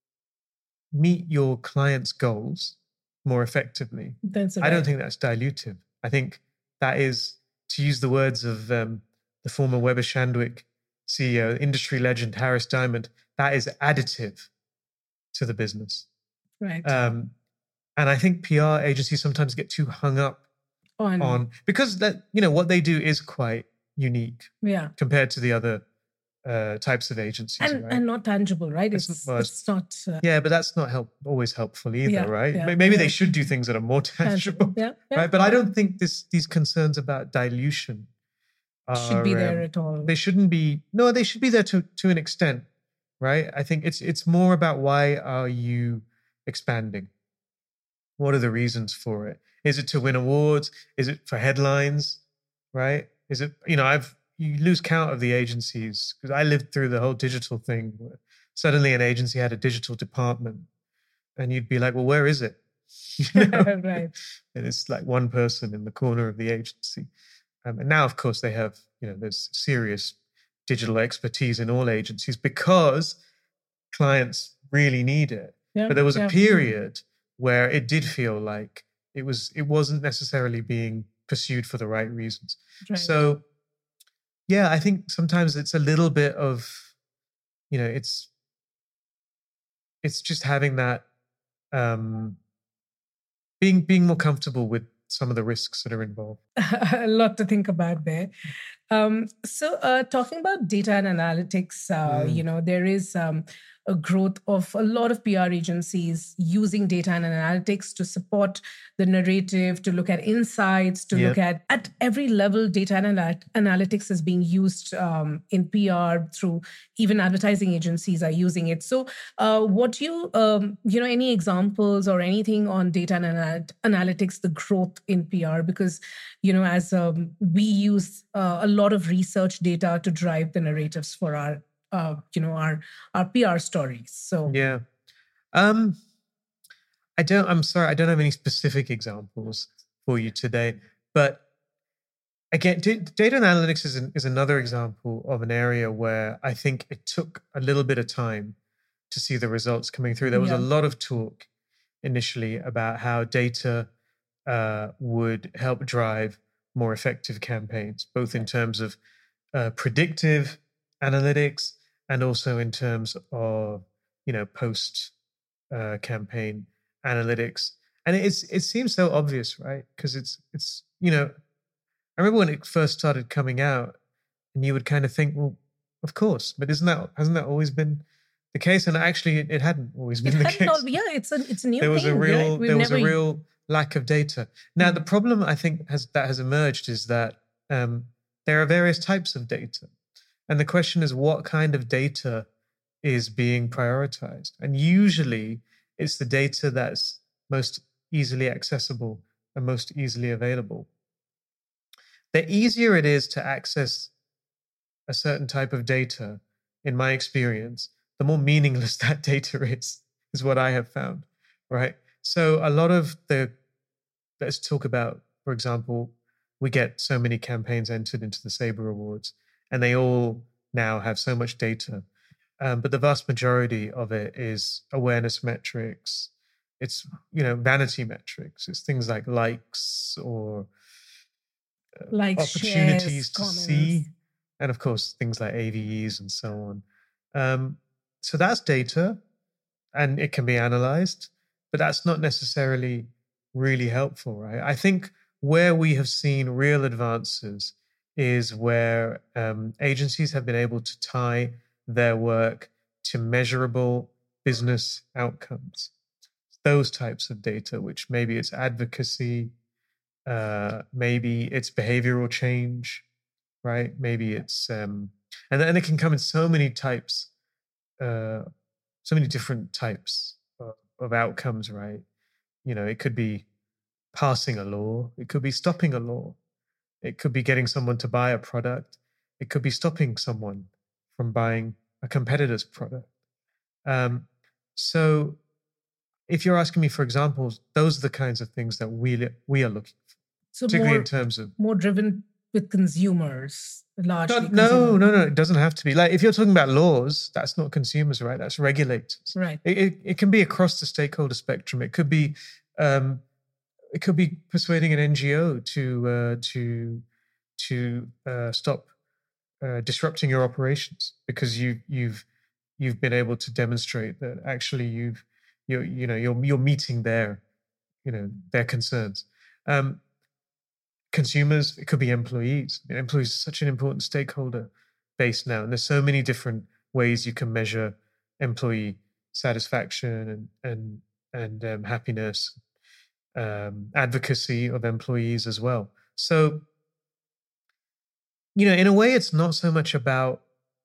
meet your client's goals more effectively, that's right. I don't think that's dilutive. I think that is, to use the words of um, the former Weber Shandwick C E O, industry legend Harris Diamond, that is additive to the business. Right. Um, and I think P R agencies sometimes get too hung up on, on because that, you know, what they do is quite unique yeah. compared to the other uh, types of agencies, and, right? and not tangible, right? It's, It's, well, it's not. Uh, yeah, but that's not help always helpful either, Yeah, right? yeah, May- Maybe yeah. they should do things that are more tangible, tangible. Yeah, yeah. right? But I don't think this these concerns about dilution are, should be there um, at all. They shouldn't be. No, they should be there to to an extent, right? I think it's it's more about why are you expanding? What are the reasons for it? Is it to win awards? Is it for headlines? Right? Is it, you know, I've, you lose count of the agencies because I lived through the whole digital thing. Where suddenly an agency had a digital department and you'd be like, well, where is it? You know? Right. And it's like one person in the corner of the agency. Um, and now, of course, they have, you know, there's serious digital expertise in all agencies because clients really need it. Yeah, but there was yeah. a period where it did feel like it was it wasn't necessarily being pursued for the right reasons. Right. So yeah, I think sometimes it's a little bit of, you know, it's it's just having that um being being more comfortable with some of the risks that are involved. A lot to think about there. Um, so uh, talking about data and analytics, uh, Mm. you know, there is um, a growth of a lot of P R agencies using data and analytics to support the narrative, to look at insights, to Yep. look at, at every level, data and anal- analytics is being used um, in P R through even advertising agencies are using it. So uh, what do you, um, you know, any examples or anything on data and anal- analytics, the growth in P R? Because, you know, as um, we use uh, a lot of research data to drive the narratives for our, uh, you know, our our P R stories. So Yeah. Um, I don't, I'm sorry, I don't have any specific examples for you today. But again, d- data analytics is, an, is another example of an area where I think it took a little bit of time to see the results coming through. There was Yeah. a lot of talk initially about how data uh, would help drive more effective campaigns, both in terms of uh, predictive analytics and also in terms of, you know, post uh, campaign analytics. And it's it seems so obvious, right? Because it's it's you know, I remember when it first started coming out, and you would kind of think, well, of course, but isn't that hasn't that always been the case? And actually, it, it hadn't always been it the hadn't case. al- yeah, it's a it's a new There was thing. a real right? We've there was a never- real lack of data. Now, Mhm. the problem I think has that has emerged is that um, there are various types of data, and the question is what kind of data is being prioritized. And usually, it's the data that's most easily accessible and most easily available. The easier it is to access a certain type of data, in my experience, the more meaningless that data is, is what I have found, right? So a lot of the, let's talk about, for example, we get so many campaigns entered into the Sabre Awards, and they all now have so much data. Um, but the vast majority of it is awareness metrics. It's, you know, vanity metrics. It's things like likes or uh, Likes, opportunities shares, to comments. see. And of course, things like A V Es and so on. Um, so that's data and it can be analyzed, but that's not necessarily really helpful, right? I think where we have seen real advances is where um, agencies have been able to tie their work to measurable business outcomes. Those types of data, which maybe it's advocacy, uh, maybe it's behavioral change, right? Maybe it's um, and then it can come in so many types, uh, so many different types of, of outcomes, right? You know, it could be passing a law, it could be stopping a law, it could be getting someone to buy a product, it could be stopping someone from buying a competitor's product. Um, so, if you're asking me for examples, those are the kinds of things that we we are looking for, So particularly more, in terms of more driven with consumers, largely. no, consumer- no, no. It doesn't have to be. Like if you're talking about laws, that's not consumers, right? That's regulators. Right. It, it, it can be across the stakeholder spectrum. It could be, um, it could be persuading an N G O to uh, to to uh, stop uh, disrupting your operations because you you've you've been able to demonstrate that actually you've you you know you're you're meeting their you know their concerns. Um, consumers, it could be employees. I mean, employees are such an important stakeholder base now, and there's so many different ways you can measure employee satisfaction and and and um, happiness, um, advocacy of employees as well. So, you know, in a way, it's not so much about.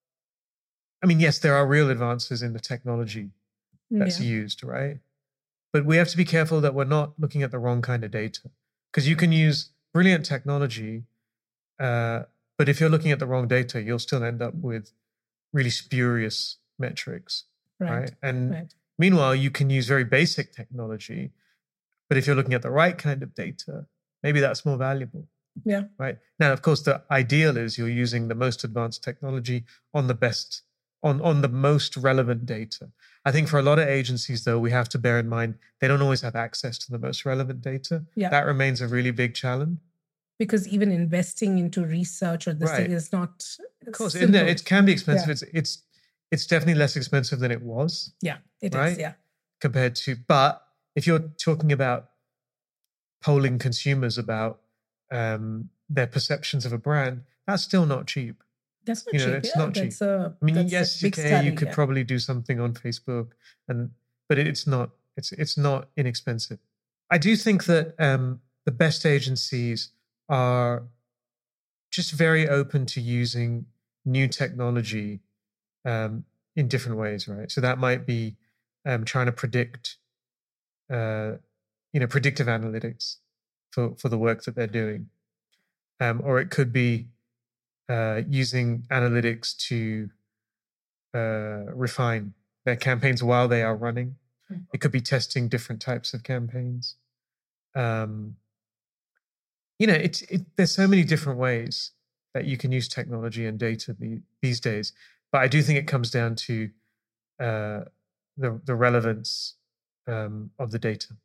I mean, yes, there are real advances in the technology that's Yeah. used, right? But we have to be careful that we're not looking at the wrong kind of data, because you can use brilliant technology, uh, but if you're looking at the wrong data, you'll still end up with really spurious metrics, right? Right. And Right. meanwhile, you can use very basic technology, but if you're looking at the right kind of data, maybe that's more valuable, Yeah. right? Now, of course, the ideal is you're using the most advanced technology on the best, on, on the most relevant data. I think for a lot of agencies, though, we have to bear in mind they don't always have access to the most relevant data. Yeah. That remains a really big challenge. Because even investing into research or this Right. thing is not Of course, simple. isn't it? It can be expensive. Yeah. It's it's it's definitely less expensive than it was Yeah, it is. Right? Yeah. compared to. But if you're talking about polling consumers about um, their perceptions of a brand, that's still not cheap. That's not You know, cheap. it's yeah, not cheap. that's a, I mean, that's yes, a big okay, study, you could yeah. probably do something on Facebook, and but it's not. It's it's not inexpensive. I do think that um, the best agencies are just very open to using new technology um, in different ways, right? So that might be um, trying to predict, uh, you know, predictive analytics for for the work that they're doing, um, or it could be uh, using analytics to uh, refine their campaigns while they are running. It could be testing different types of campaigns. Um, you know, it's it, there's so many different ways that you can use technology and data the, these days. But I do think it comes down to uh, the the relevance um, of the data.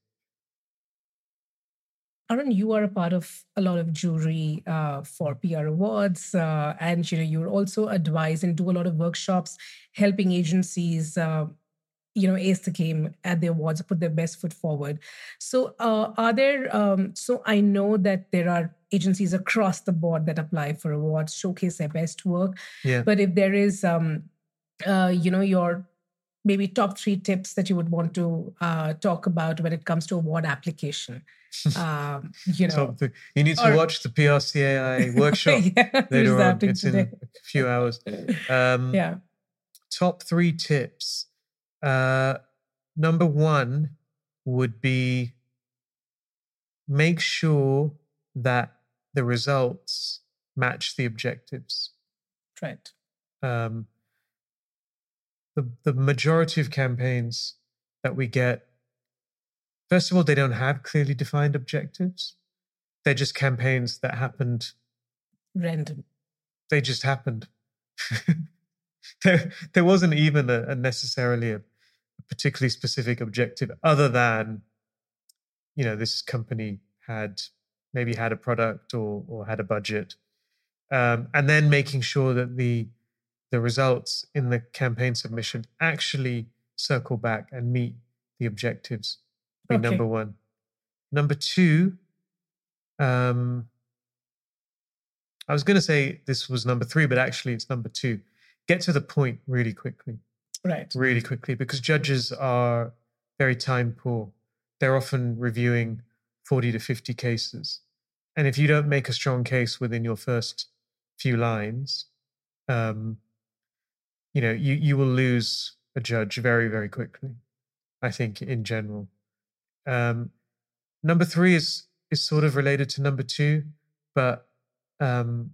Arun, you are a part of a lot of jury uh, for P R awards, uh, and you know you also advise and do a lot of workshops, helping agencies, uh, you know, ace the game at the awards, put their best foot forward. So, uh, are there? Um, so, I know that there are agencies across the board that apply for awards, showcase their best work. Yeah. But if there is, um, uh, you know, your maybe top three tips that you would want to uh, talk about when it comes to award application. Um, you know, Top th- you need to or- watch the P R C A I workshop yeah, who's later on. happening It's in today? a few hours. Um, Yeah, Top three tips. Uh, number one would be make sure that the results match the objectives. right. Um, the the majority of campaigns that we get, first of all, they don't have clearly defined objectives. They're just campaigns that happened. Random. They just happened. there, there wasn't even a, a necessarily a, a particularly specific objective, other than, you know, this company had maybe had a product or or had a budget, um, and then making sure that the the results in the campaign submission actually circle back and meet the objectives. Be Okay. number one. Number two, um, I was going to say this was number three, but actually it's number two. Get to the point really quickly, Right. really quickly, because judges are very time poor. They're often reviewing forty to fifty cases. And if you don't make a strong case within your first few lines, um, you know, you, you will lose a judge very, very quickly, I think, in general. Um, number three is is sort of related to number two, but um,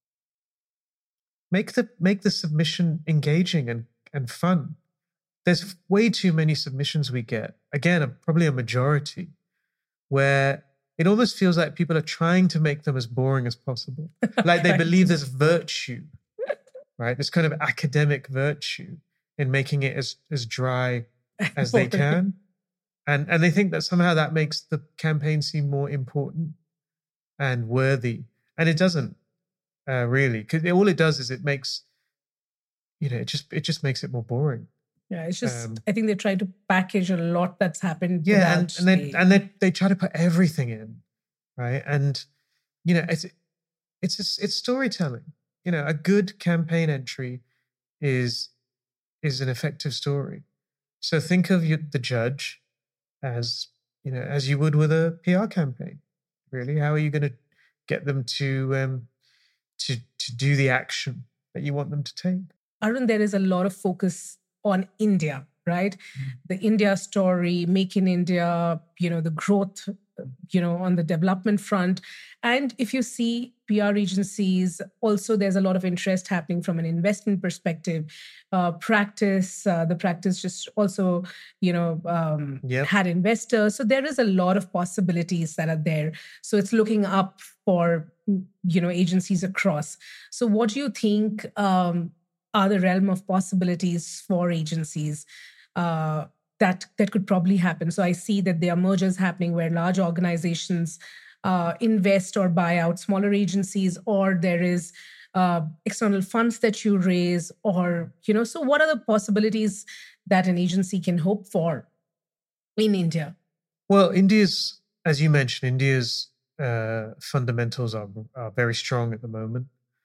make the make the submission engaging and and fun. There's way too many submissions we get. Again, a, probably a majority, where it almost feels like people are trying to make them as boring as possible. Like they Right. believe there's virtue, right? This kind of academic virtue in making it as as dry as they can. And and they think that somehow that makes the campaign seem more important and worthy. And it doesn't. uh, really, because all it does is it makes, you know, it just it just makes it more boring. Yeah, it's just, um, I think they try to package a lot that's happened. Yeah, and, and they the... and they they try to put everything in, right? And you know, it's it's it's storytelling. You know, a good campaign entry is is an effective story. So think of you, the judge as, you know, as you would with a P R campaign. Really, how are you going to get them to um, to to do the action that you want them to take? Arun, there is a lot of focus on India, right? Mm-hmm. The India story, Make in India, you know, the growth, you know, on the development front. And if you see P R agencies, also there's a lot of interest happening from an investment perspective. Uh, practice, uh, the practice just also, you know, um, yep. had investors. So there is a lot of possibilities that are there. So it's looking up for, you know, agencies across. So what do you think um, are the realm of possibilities for agencies uh, that that could probably happen? So I see that there are mergers happening where large organizations uh, invest or buy out smaller agencies, or there is uh, external funds that you raise, or, you know, so what are the possibilities that an agency can hope for in India? Well, India's, as you mentioned, India's uh, fundamentals are, are very strong at the moment.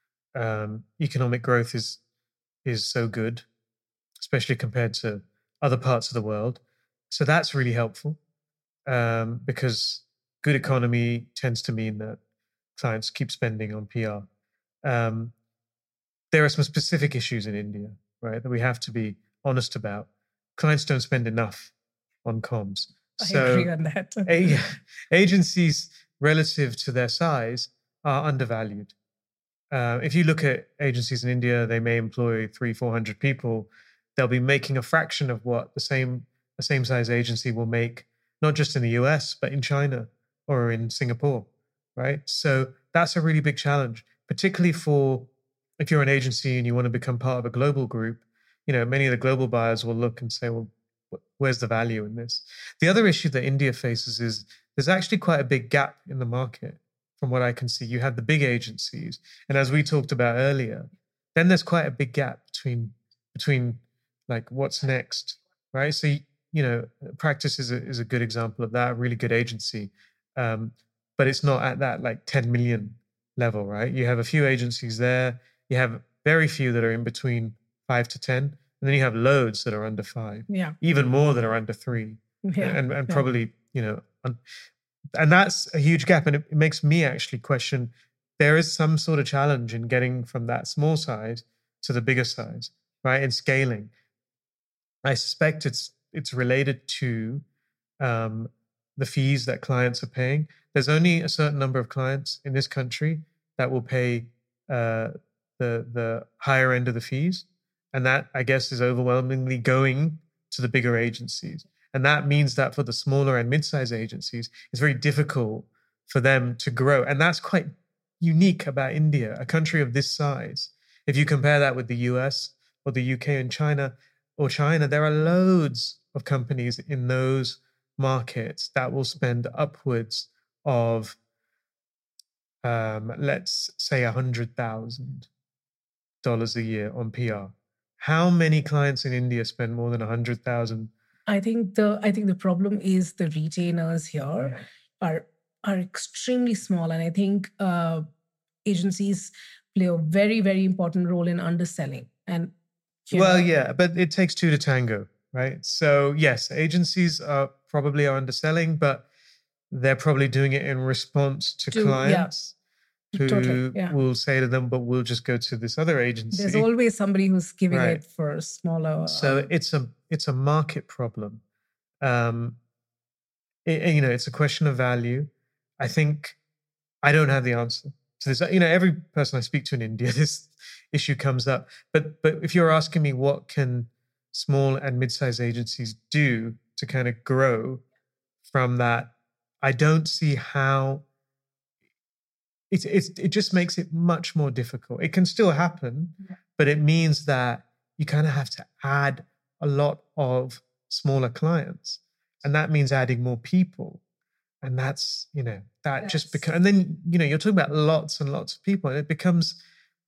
Um, economic growth is is so good, especially compared to other parts of the world. So that's really helpful um, because good economy tends to mean that clients keep spending on P R. Um, there are some specific issues in India, right, that we have to be honest about. Clients don't spend enough on comms. I so agree on that. a, agencies, relative to their size, are undervalued. Uh, if you look at agencies in India, they may employ three, four hundred people. They'll be making a fraction of what the same the same size agency will make, not just in the U S, but in China or in Singapore, right? So that's a really big challenge, particularly for if you're an agency and you want to become part of a global group. You know, many of the global buyers will look and say, well, where's the value in this? The other issue that India faces is there's actually quite a big gap in the market. From what I can see, you have the big agencies, and as we talked about earlier, then there's quite a big gap between between like what's next, right? So you know, Practice is a is a good example of that, a really good agency, um, but it's not at that like ten million level, right? You have a few agencies there, you have very few that are in between five to ten, and then you have loads that are under five, yeah, even more that are under three, yeah, and and yeah. probably you know. Un- And that's a huge gap. And it, it makes me actually question, there is some sort of challenge in getting from that small size to the bigger size, right? In scaling. I suspect it's it's related to um, the fees that clients are paying. There's only a certain number of clients in this country that will pay uh, the the higher end of the fees. And that, I guess, is overwhelmingly going to the bigger agencies. And that means that for the smaller and mid-sized agencies, it's very difficult for them to grow. And that's quite unique about India, a country of this size. If you compare that with the U S or the U K and China, or China, there are loads of companies in those markets that will spend upwards of, um, let's say, one hundred thousand dollars a year on P R. How many clients in India spend more than one hundred thousand dollars? I think the I think the problem is the retainers here are are extremely small, and I think uh, agencies play a very very important role in underselling. And well, know, yeah, but it takes two to tango, right? So yes, agencies are probably are underselling, but they're probably doing it in response to, to clients. Yeah. Who totally, yeah. will say to them, but we'll just go to this other agency. There's always somebody who's giving right. it for a smaller. So um, it's a it's a market problem. Um, it, you know, it's a question of value. I think I don't have the answer to this. You know, every person I speak to in India, this issue comes up. But but if you're asking me what can small and mid-sized agencies do to kind of grow from that, I don't see how. It, it, it just makes it much more difficult. It can still happen, yeah. but it means that you kind of have to add a lot of smaller clients. And that means adding more people. And that's, you know, that yes. just becomes, and then, you know, you're talking about lots and lots of people, and it becomes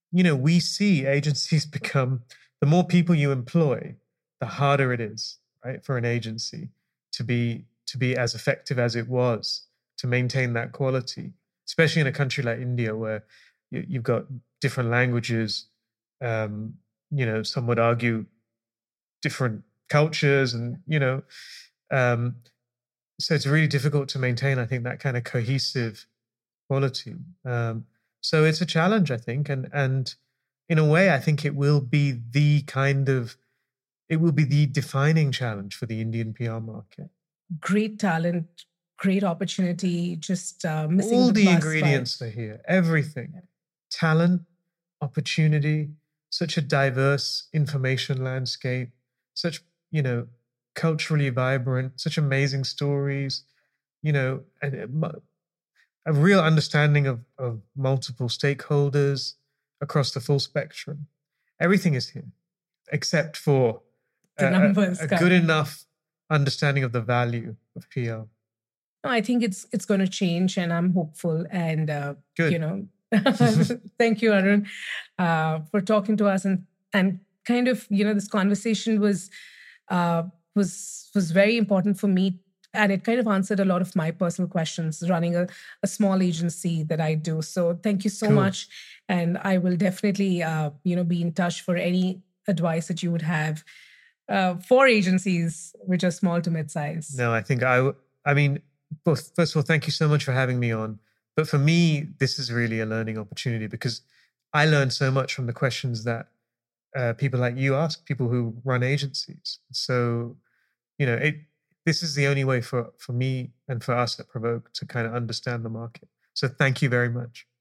you know, we see agencies become, the more people you employ, the harder it is, right, for an agency to be to be as effective as it was, to maintain that quality, especially in a country like India where you, you've got different languages, um, you know, some would argue different cultures, and, you know, um, so it's really difficult to maintain, I think, that kind of cohesive quality. Um, so it's a challenge, I think, and and in a way, I think it will be the kind of it will be the defining challenge for the Indian P R market. Great talent, great opportunity, just uh, missing All the, the bus. ingredients But are here, everything, talent, opportunity, such a diverse information landscape, such, you know, culturally vibrant, such amazing stories, you know, and it mu- a real understanding of, of multiple stakeholders across the full spectrum. Everything is here, except for the a, a, numbers a come. good enough understanding of the value of P R. No, I think it's it's going to change, and I'm hopeful. And uh, Good. you know, thank you, Arun, uh, for talking to us, and and kind of, you know, this conversation was uh, was was very important for me, and it kind of answered a lot of my personal questions running a, a small agency that I do. So thank you so Cool. much, and I will definitely uh, you know, be in touch for any advice that you would have uh, for agencies which are small to mid-size. No, I think I, w- I mean, both, first of all, thank you so much for having me on. But for me, this is really a learning opportunity because I learned so much from the questions that uh, people like you ask, people who run agencies. So, you know, it, this is the only way for, for me and for us at Provoke to kind of understand the market. So thank you very much.